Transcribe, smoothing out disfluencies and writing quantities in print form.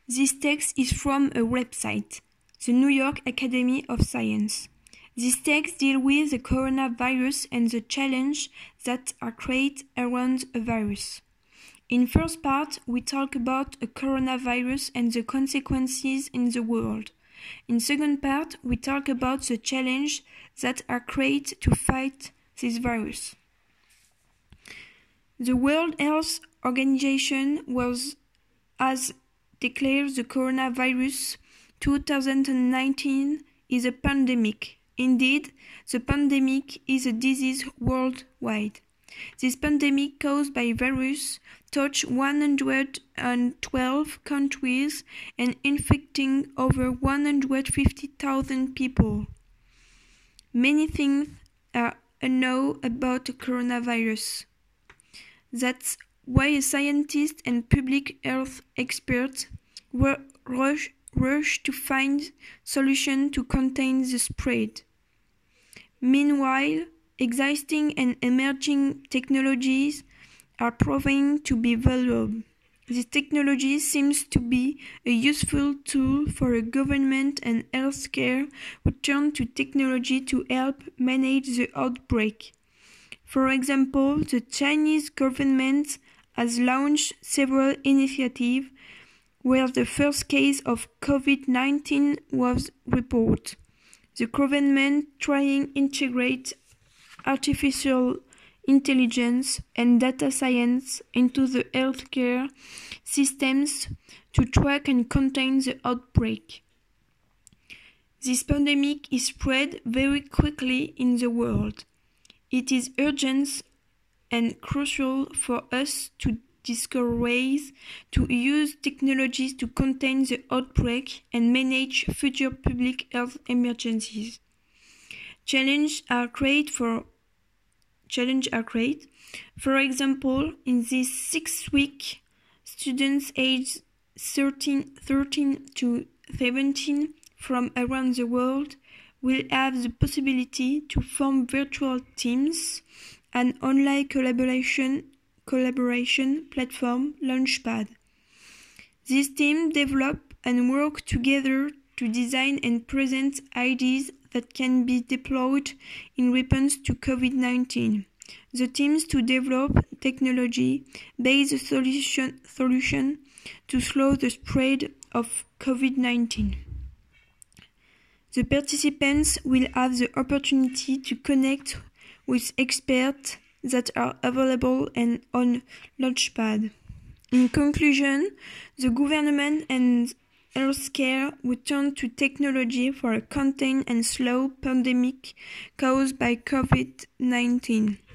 This text is from a website, the New York Academy of Science. This text deals with the coronavirus and the challenges that are created around a virus. In first part, we talk about a coronavirus and the consequences in the world. In second part, we talk about the challenges that are created to fight this virus. The World Health Organization has declared the coronavirus 2019 is a pandemic. Indeed, the pandemic is a disease worldwide. This pandemic caused by virus touched 112 countries and infecting over 150,000 people. Many things are unknown about the coronavirus. That's why scientists and public health experts rush to find solutions to contain the spread. Meanwhile, existing and emerging technologies are proving to be valuable. This technology seems to be a useful tool for a government and healthcare who turn to technology to help manage the outbreak. For example, the Chinese government has launched several initiatives where the first case of COVID-19 was reported. The government trying to integrate artificial intelligence and data science into the healthcare systems to track and contain the outbreak. This pandemic is spread very quickly in the world. It is urgent and crucial for us to discover ways to use technologies to contain the outbreak and manage future public health emergencies. Challenges are great. For example, in this 6-week, students aged 13 to 17 from around the world will have the possibility to form virtual teams and online collaboration platform Launchpad. These teams develop and work together to design and present ideas that can be deployed in response to COVID-19. The teams to develop technology-based solution to slow the spread of COVID-19. The participants will have the opportunity to connect with experts that are available and on Launchpad. In conclusion, the government and healthcare will turn to technology for a contained and slow pandemic caused by COVID-19.